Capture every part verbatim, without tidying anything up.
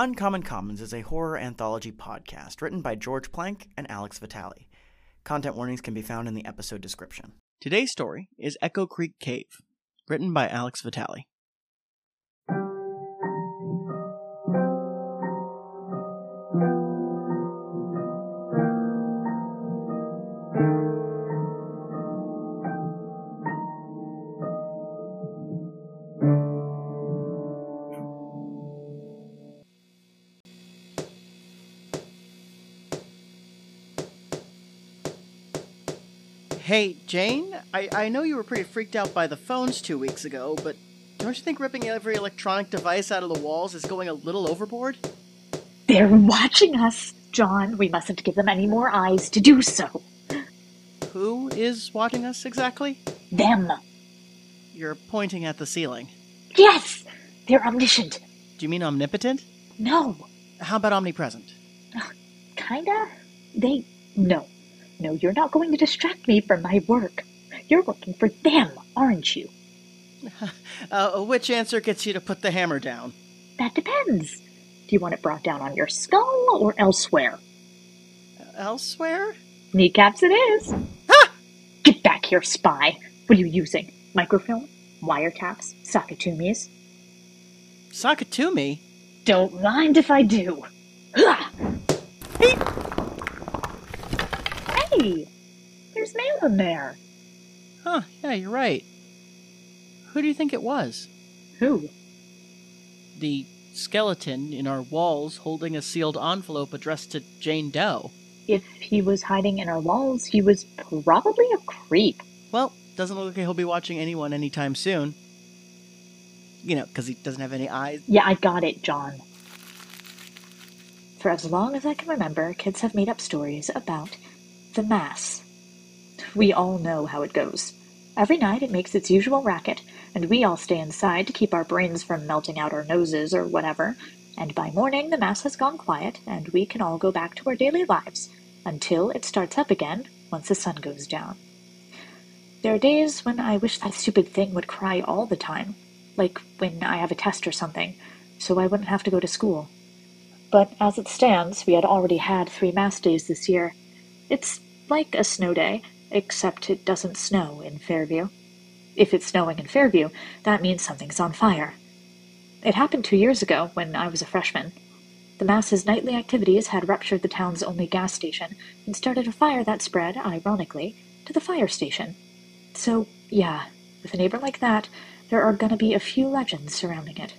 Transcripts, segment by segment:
Uncommon Commons is a horror anthology podcast written by George Plank and Alex Vitale. Content warnings can be found in the episode description. Today's story is Echo Creek Cave, written by Alex Vitale. Hey, Jane, I, I know you were pretty freaked out by the phones two weeks ago, but don't you think ripping every electronic device out of the walls is going a little overboard? They're watching us, John. We mustn't give them any more eyes to do so. Who is watching us exactly? Them. You're pointing at the ceiling. Yes! They're omniscient. Do you mean omnipotent? No. How about omnipresent? Uh, kinda. They... No. No, you're not going to distract me from my work. You're working for them, aren't you? uh, which answer gets you to put the hammer down? That depends. Do you want it brought down on your skull or elsewhere? Uh, elsewhere? Kneecaps it is. Ah! Get back here, spy. What are you using? Microfilm? Wiretaps? Sakatumis? Sakatumi? Don't mind if I do. Hey! Hey! There's mail in there. Huh, yeah, you're right. Who do you think it was? Who? The skeleton in our walls holding a sealed envelope addressed to Jane Doe. If he was hiding in our walls, he was probably a creep. Well, doesn't look like he'll be watching anyone anytime soon. You know, because he doesn't have any eyes. Yeah, I got it, John. For as long as I can remember, kids have made up stories about the mass. We all know how it goes. Every night it makes its usual racket, and we all stay inside to keep our brains from melting out our noses or whatever, and by morning the mass has gone quiet, and we can all go back to our daily lives, until it starts up again once the sun goes down. There are days when I wish that stupid thing would cry all the time, like when I have a test or something, so I wouldn't have to go to school. But as it stands, we had already had three mass days this year. It's like a snow day, except it doesn't snow in Fairview. If it's snowing in Fairview, that means something's on fire. It happened two years ago, when I was a freshman. The mass's nightly activities had ruptured the town's only gas station and started a fire that spread, ironically, to the fire station. So, yeah, with a neighbor like that, there are gonna be a few legends surrounding it.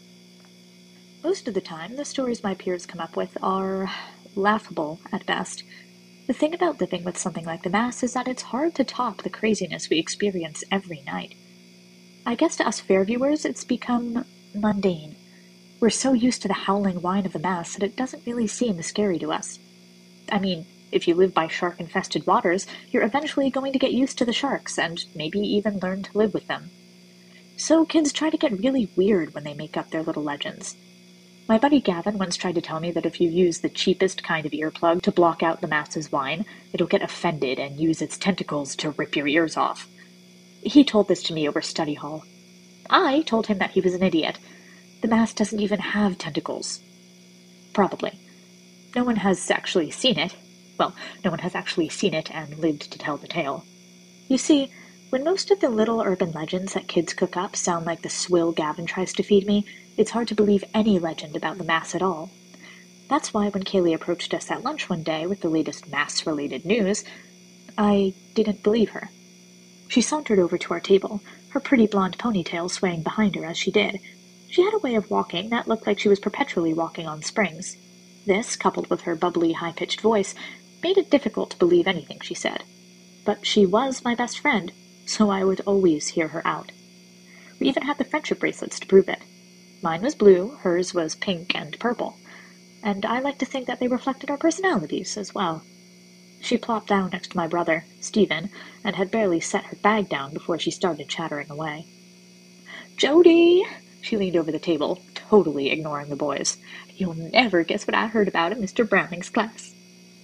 Most of the time, the stories my peers come up with are laughable at best. The thing about living with something like the mass is that it's hard to top the craziness we experience every night. I guess to us Fairviewers, it's become mundane. We're so used to the howling whine of the mass that it doesn't really seem scary to us. I mean, if you live by shark-infested waters, you're eventually going to get used to the sharks and maybe even learn to live with them. So kids try to get really weird when they make up their little legends. My buddy Gavin once tried to tell me that if you use the cheapest kind of earplug to block out the mass's whine, it'll get offended and use its tentacles to rip your ears off. He told this to me over study hall. I told him that he was an idiot. The mass doesn't even have tentacles. Probably. No one has actually seen it. Well, no one has actually seen it and lived to tell the tale. You see, when most of the little urban legends that kids cook up sound like the swill Gavin tries to feed me, it's hard to believe any legend about the mass at all. That's why when Kaylee approached us at lunch one day with the latest mass-related news, I didn't believe her. She sauntered over to our table, her pretty blonde ponytail swaying behind her as she did. She had a way of walking that looked like she was perpetually walking on springs. This, coupled with her bubbly, high-pitched voice, made it difficult to believe anything she said. But she was my best friend, so I would always hear her out. We even had the friendship bracelets to prove it. Mine was blue, hers was pink and purple, and I like to think that they reflected our personalities as well. She plopped down next to my brother, Stephen, and had barely set her bag down before she started chattering away. "Jody!" She leaned over the table, totally ignoring the boys. "You'll never guess what I heard about in Mister Browning's class."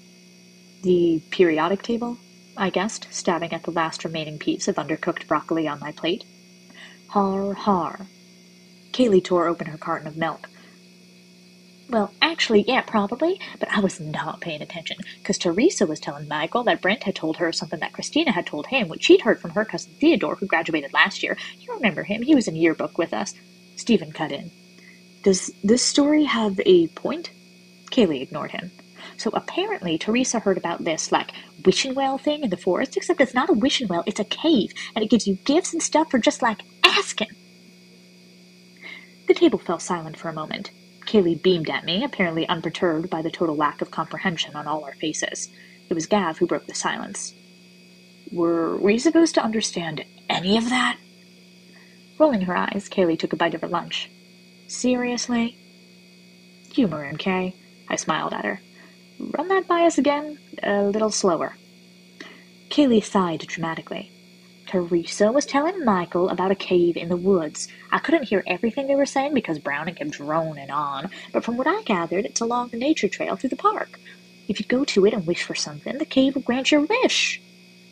"The periodic table?" I guessed, stabbing at the last remaining piece of undercooked broccoli on my plate. "Har, har." Kaylee tore open her carton of milk. Well, actually, yeah, probably, but I was not paying attention, because Teresa was telling Michael that Brent had told her something that Christina had told him, which she'd heard from her cousin Theodore, who graduated last year. You remember him, he was in yearbook with us. Stephen cut in. Does this story have a point? Kaylee ignored him. So apparently Teresa heard about this, like, wishing well thing in the forest, except it's not a wishing well, it's a cave, and it gives you gifts and stuff for just, like, asking. The table fell silent for a moment. Kaylee beamed at me, apparently unperturbed by the total lack of comprehension on all our faces. It was Gav who broke the silence. Were we supposed to understand any of that? Rolling her eyes, Kaylee took a bite of her lunch. Seriously? Humor him, Kay. I smiled at her. Run that by us again, a little slower. Kaylee sighed dramatically. Teresa was telling Michael about a cave in the woods. I couldn't hear everything they were saying because Browning kept droning on, but from what I gathered, it's along the nature trail through the park. If you go to it and wish for something, the cave will grant your wish.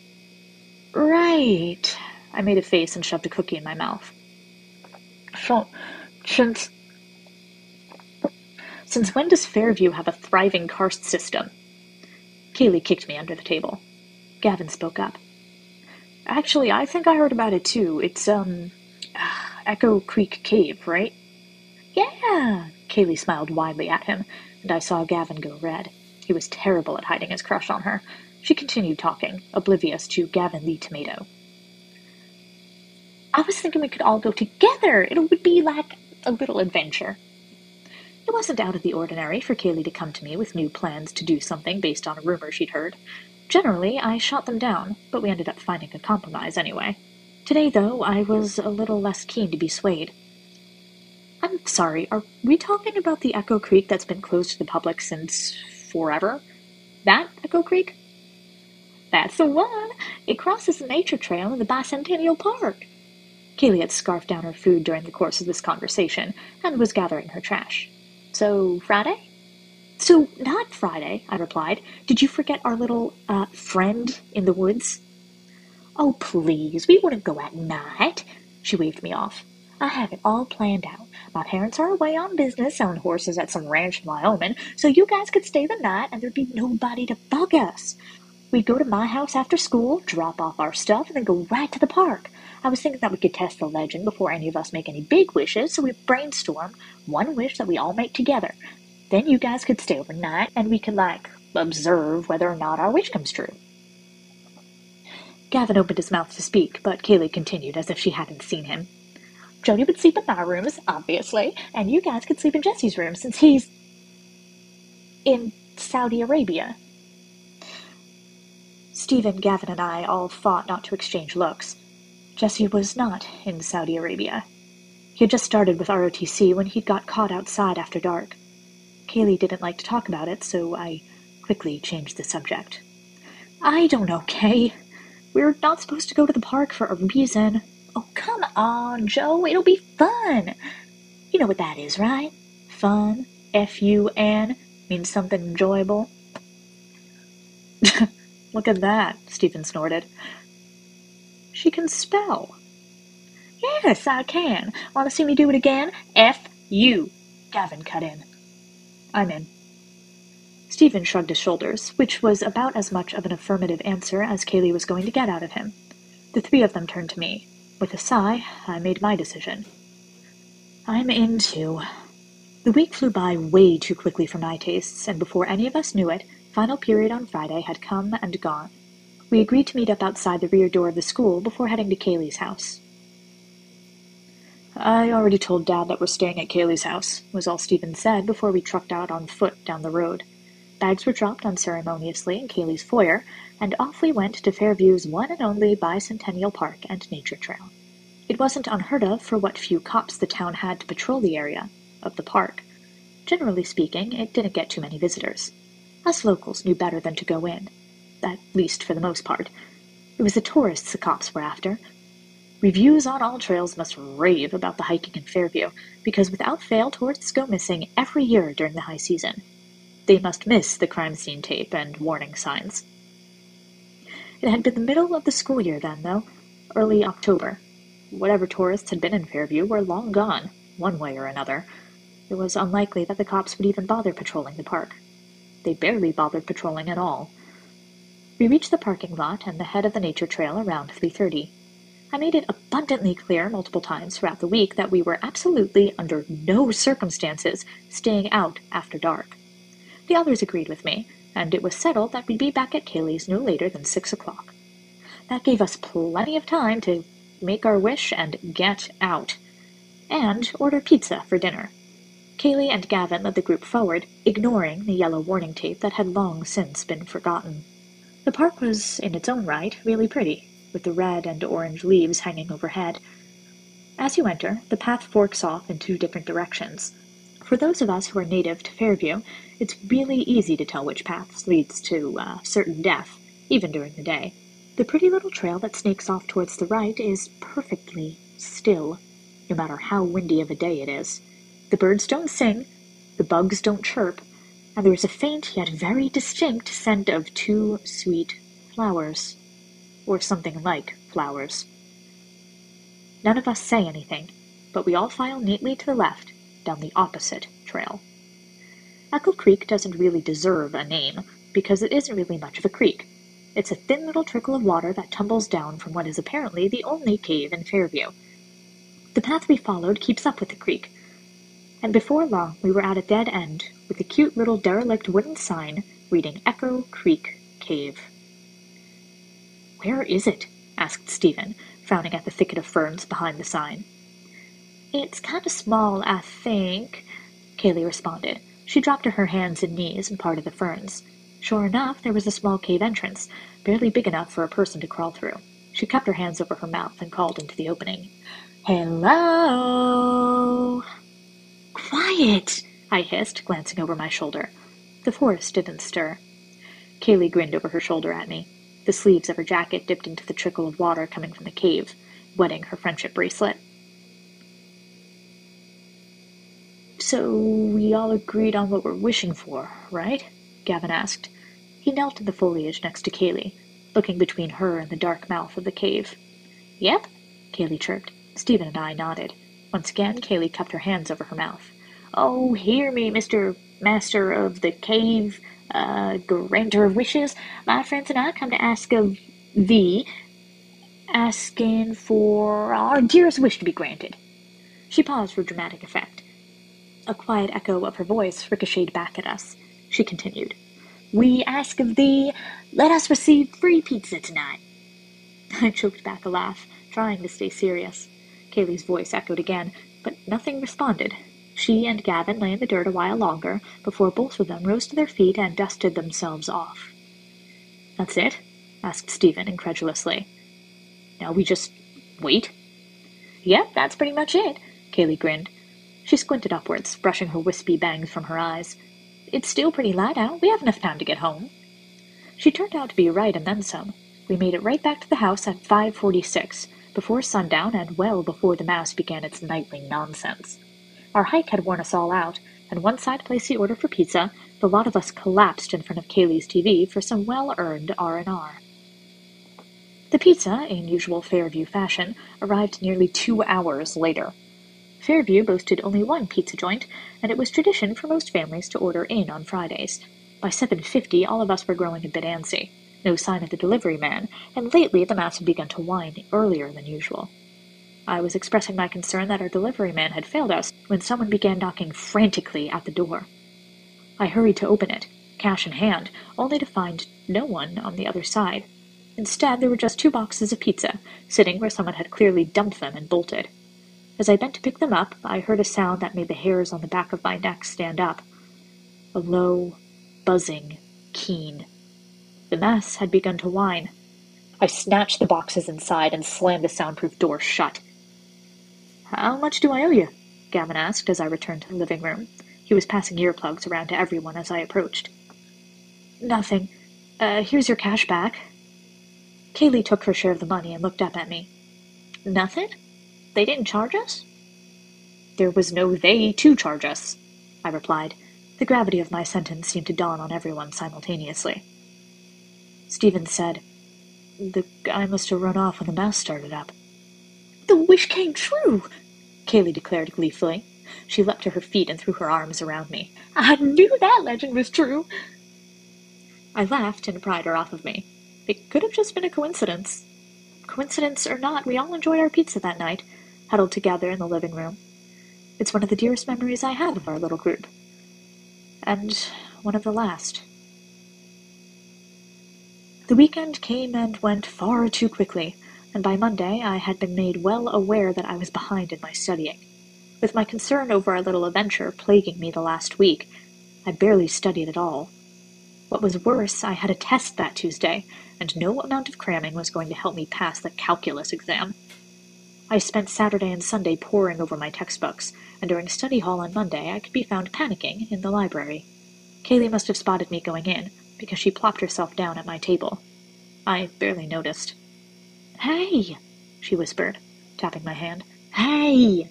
Right. I made a face and shoved a cookie in my mouth. So, since... Since when does Fairview have a thriving karst system? Kaylee kicked me under the table. Gavin spoke up. Actually, I think I heard about it too. It's, um, Echo Creek Cave, right? Yeah! Kaylee smiled widely at him, and I saw Gavin go red. He was terrible at hiding his crush on her. She continued talking, oblivious to Gavin the tomato. I was thinking we could all go together. It would be like a little adventure. It wasn't out of the ordinary for Kaylee to come to me with new plans to do something based on a rumor she'd heard. Generally, I shot them down, but we ended up finding a compromise anyway. Today, though, I was a little less keen to be swayed. I'm sorry, are we talking about the Echo Creek that's been closed to the public since forever? That Echo Creek? That's the one! It crosses the nature trail in the Bicentennial Park. Kaylee had scarfed down her food during the course of this conversation, and was gathering her trash. So, Friday? So, not Friday, I replied. Did you forget our little, uh, friend in the woods? Oh, please, we wouldn't go at night. She waved me off. I have it all planned out. My parents are away on business selling horses at some ranch in Wyoming, so you guys could stay the night and there'd be nobody to bug us. We'd go to my house after school, drop off our stuff, and then go right to the park. I was thinking that we could test the legend before any of us make any big wishes, so we brainstormed one wish that we all make together. Then you guys could stay overnight, and we could, like, observe whether or not our wish comes true. Gavin opened his mouth to speak, but Kaylee continued as if she hadn't seen him. Jody would sleep in my rooms, obviously, and you guys could sleep in Jesse's room, since he's in Saudi Arabia. Stephen, Gavin, and I all fought not to exchange looks. Jesse was not in Saudi Arabia. He had just started with R O T C when he'd got caught outside after dark. Kaylee didn't like to talk about it, so I quickly changed the subject. I don't know, Kay. We're not supposed to go to the park for a reason. Oh, come on, Joe. It'll be fun. You know what that is, right? Fun, F U N, means something enjoyable. Look at that, Stephen snorted. She can spell. Yes, I can. Want to see me do it again? F U. Gavin cut in. I'm in. Stephen shrugged his shoulders, which was about as much of an affirmative answer as Kaylee was going to get out of him. The three of them turned to me. With a sigh, I made my decision. I'm in too. The week flew by way too quickly for my tastes, and before any of us knew it, final period on Friday had come and gone. We agreed to meet up outside the rear door of the school before heading to Kaylee's house. I already told Dad that we're staying at Kaylee's house, was all Stephen said before we trucked out on foot down the road. Bags were dropped unceremoniously in Kaylee's foyer, and off we went to Fairview's one and only Bicentennial Park and Nature Trail. It wasn't unheard of for what few cops the town had to patrol the area of the park. Generally speaking, it didn't get too many visitors. Us locals knew better than to go in, at least for the most part. It was the tourists the cops were after. Reviews on all trails must rave about the hiking in Fairview, because without fail tourists go missing every year during the high season. They must miss the crime scene tape and warning signs. It had been the middle of the school year then, though, early October. Whatever tourists had been in Fairview were long gone, one way or another. It was unlikely that the cops would even bother patrolling the park. They barely bothered patrolling at all. We reached the parking lot and the head of the nature trail around three thirty. I made it abundantly clear multiple times throughout the week that we were absolutely, under no circumstances, staying out after dark. The others agreed with me, and it was settled that we'd be back at Kaylee's no later than six o'clock. That gave us plenty of time to make our wish and get out, and order pizza for dinner. Kaylee and Gavin led the group forward, ignoring the yellow warning tape that had long since been forgotten. The park was, in its own right, really pretty, with the red and orange leaves hanging overhead. As you enter, the path forks off in two different directions. For those of us who are native to Fairview, it's really easy to tell which path leads to uh, certain death, even during the day. The pretty little trail that snakes off towards the right is perfectly still, no matter how windy of a day it is. The birds don't sing, the bugs don't chirp, and there is a faint yet very distinct scent of two sweet flowers, or something like flowers. None of us say anything, but we all file neatly to the left, down the opposite trail. Echo Creek doesn't really deserve a name, because it isn't really much of a creek. It's a thin little trickle of water that tumbles down from what is apparently the only cave in Fairview. The path we followed keeps up with the creek, and before long we were at a dead end with a cute little derelict wooden sign reading Echo Creek Cave. "Where is it?" asked Stephen, frowning at the thicket of ferns behind the sign. "It's kind of small, I think," Kaylee responded. She dropped to her hands and knees and parted the ferns. Sure enough, there was a small cave entrance, barely big enough for a person to crawl through. She cupped her hands over her mouth and called into the opening. "Hello?" "Quiet!" I hissed, glancing over my shoulder. The forest didn't stir. Kaylee grinned over her shoulder at me. The sleeves of her jacket dipped into the trickle of water coming from the cave, wetting her friendship bracelet. "So we all agreed on what we're wishing for, right?" Gavin asked. He knelt in the foliage next to Kaylee, looking between her and the dark mouth of the cave. "Yep," Kaylee chirped. Stephen and I nodded. Once again, Kaylee cupped her hands over her mouth. "Oh, hear me, Mister Master of the Cave, uh, Granter of Wishes. My friends and I come to ask of thee, asking for our dearest wish to be granted." She paused for dramatic effect. A quiet echo of her voice ricocheted back at us. She continued, "We ask of thee, let us receive free pizza tonight." I choked back a laugh, trying to stay serious. Kaylee's voice echoed again, but nothing responded. She and Gavin lay in the dirt a while longer, before both of them rose to their feet and dusted themselves off. "That's it?" asked Stephen incredulously. "Now we just wait?" "Yep, that's pretty much it," Kaylee grinned. She squinted upwards, brushing her wispy bangs from her eyes. "It's still pretty light out. We have enough time to get home." She turned out to be right and then some. We made it right back to the house at five forty-six, before sundown and well before the Mass began its nightly nonsense. Our hike had worn us all out, and once I'd placed the order for pizza, the lot of us collapsed in front of Kaylee's T V for some well-earned R and R. The pizza, in usual Fairview fashion, arrived nearly two hours later. Fairview boasted only one pizza joint, and it was tradition for most families to order in on Fridays. By seven fifty, all of us were growing a bit antsy. No sign of the delivery man, and lately the Mass had begun to whine earlier than usual. I was expressing my concern that our delivery man had failed us when someone began knocking frantically at the door. I hurried to open it, cash in hand, only to find no one on the other side. Instead, there were just two boxes of pizza, sitting where someone had clearly dumped them and bolted. As I bent to pick them up, I heard a sound that made the hairs on the back of my neck stand up. A low, buzzing, keen. The Mass had begun to whine. I snatched the boxes inside and slammed the soundproof door shut. "How much do I owe you?" Gavin asked as I returned to the living room. He was passing earplugs around to everyone as I approached. "Nothing. Uh, here's your cash back." Kaylee took her share of the money and looked up at me. "Nothing? They didn't charge us?" "There was no they to charge us," I replied. The gravity of my sentence seemed to dawn on everyone simultaneously. Stephen said, "The guy must have run off when the Mass started up." "The wish came true," Kaylee declared gleefully. She leapt to her feet and threw her arms around me. I knew that legend was true! I laughed and pried her off of me. It could have just been a coincidence. Coincidence or not, we all enjoyed our pizza that night, huddled together in the living room. It's one of the dearest memories I have of our little group. And one of the last. The weekend came and went far too quickly, and by Monday I had been made well aware that I was behind in my studying. With my concern over our little adventure plaguing me the last week, I barely studied at all. What was worse, I had a test that Tuesday, and no amount of cramming was going to help me pass the calculus exam. I spent Saturday and Sunday poring over my textbooks, and during study hall on Monday I could be found panicking in the library. Kaylee must have spotted me going in, because she plopped herself down at my table. I barely noticed. "Hey!" she whispered, tapping my hand. "Hey!"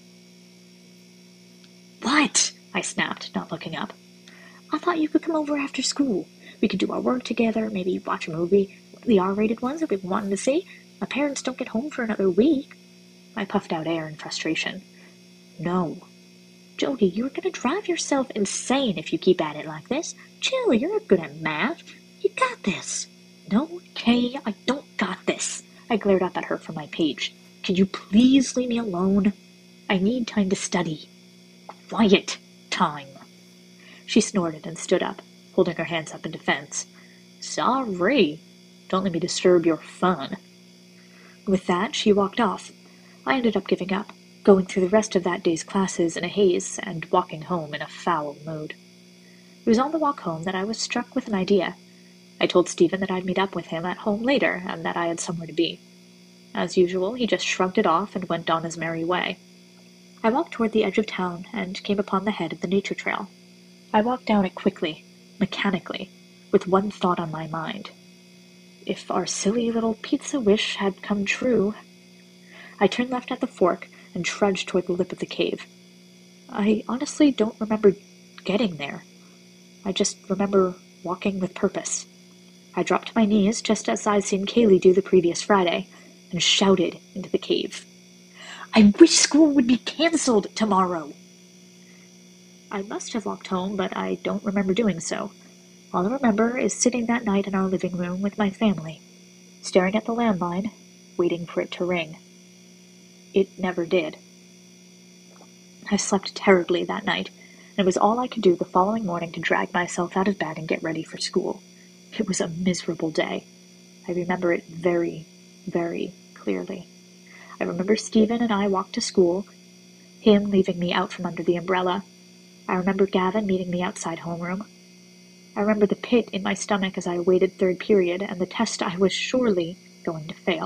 "What?" I snapped, not looking up. "I thought you could come over after school. We could do our work together, maybe watch a movie, the R-rated ones that we've been wanting to see. My parents don't get home for another week." I puffed out air in frustration. "No." "Jody, you're gonna drive yourself insane if you keep at it like this. Chill, you're not good at math. You got this." "No, Kay, I don't got this." I glared up at her from my page. "Could you please leave me alone? I need time to study." "Quiet time." She snorted and stood up, holding her hands up in defense. "Sorry. Don't let me disturb your fun." With that, she walked off. I ended up giving up, going through the rest of that day's classes in a haze and walking home in a foul mood. It was on the walk home that I was struck with an idea. I told Stephen that I'd meet up with him at home later and that I had somewhere to be. As usual, he just shrugged it off and went on his merry way. I walked toward the edge of town and came upon the head of the nature trail. I walked down it quickly, mechanically, with one thought on my mind. If our silly little pizza wish had come true. I turned left at the fork and trudged toward the lip of the cave. I honestly don't remember getting there. I just remember walking with purpose. I dropped to my knees just as I'd seen Kaylee do the previous Friday, and shouted into the cave. "I wish school would be cancelled tomorrow!" I must have walked home, but I don't remember doing so. All I remember is sitting that night in our living room with my family, staring at the landline, waiting for it to ring. It never did. I slept terribly that night, and it was all I could do the following morning to drag myself out of bed and get ready for school. It was a miserable day. I remember it very, very clearly. I remember Stephen and I walked to school, him leaving me out from under the umbrella. I remember Gavin meeting me outside homeroom. I remember the pit in my stomach as I awaited third period and the test I was surely going to fail.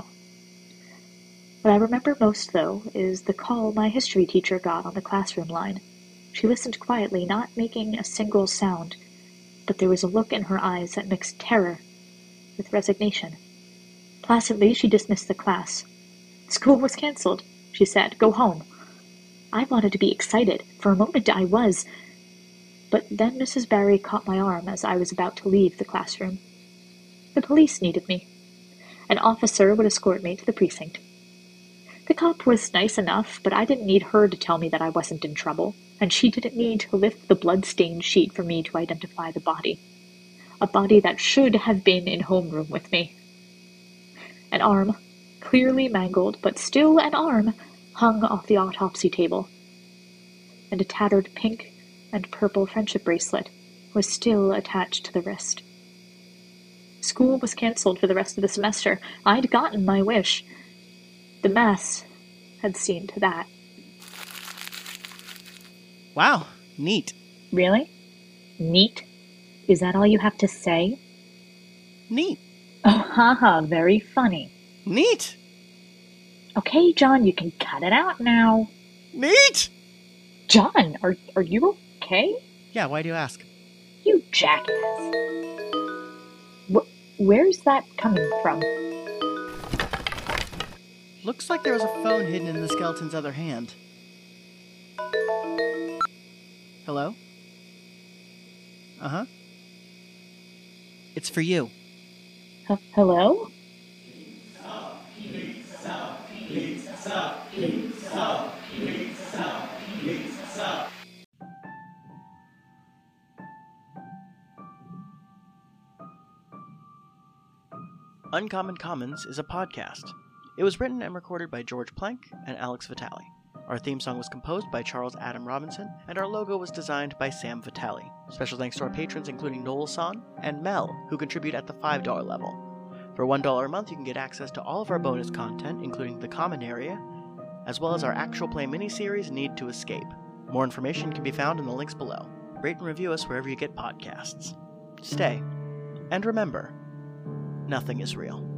What I remember most, though, is the call my history teacher got on the classroom line. She listened quietly, not making a single sound, but there was a look in her eyes that mixed terror with resignation. Placidly, she dismissed the class. "School was cancelled," she said. "Go home." I wanted to be excited. For a moment I was. But then Missus Barry caught my arm as I was about to leave the classroom. The police needed me. An officer would escort me to the precinct. The cop was nice enough, but I didn't need her to tell me that I wasn't in trouble, and she didn't need to lift the blood-stained sheet for me to identify the body. A body that should have been in homeroom with me. An arm, clearly mangled, but still an arm, hung off the autopsy table, and a tattered pink and purple friendship bracelet was still attached to the wrist. School was cancelled for the rest of the semester. I'd gotten my wish. The mass had seen to that. Wow, neat. Really? Neat? Is that all you have to say? Neat. Oh, haha, very funny. Neat. Okay, John, you can cut it out now. Neat! John, are are you okay? Yeah, why do you ask? You jackass. Wh- where's that coming from? Looks like there was a phone hidden in the skeleton's other hand. Hello? Uh-huh. It's for you. H- hello? Uncommon Commons is a podcast. It was written and recorded by George Plank and Alex Vitale. Our theme song was composed by Charles Adam Robinson, and our logo was designed by Sam Vitale. Special thanks to our patrons including Noel San and Mel, who contribute at the five dollar level. For one dollar a month, you can get access to all of our bonus content, including the Common Area, as well as our actual play miniseries, Need to Escape. More information can be found in the links below. Rate and review us wherever you get podcasts. Stay, and remember, nothing is real.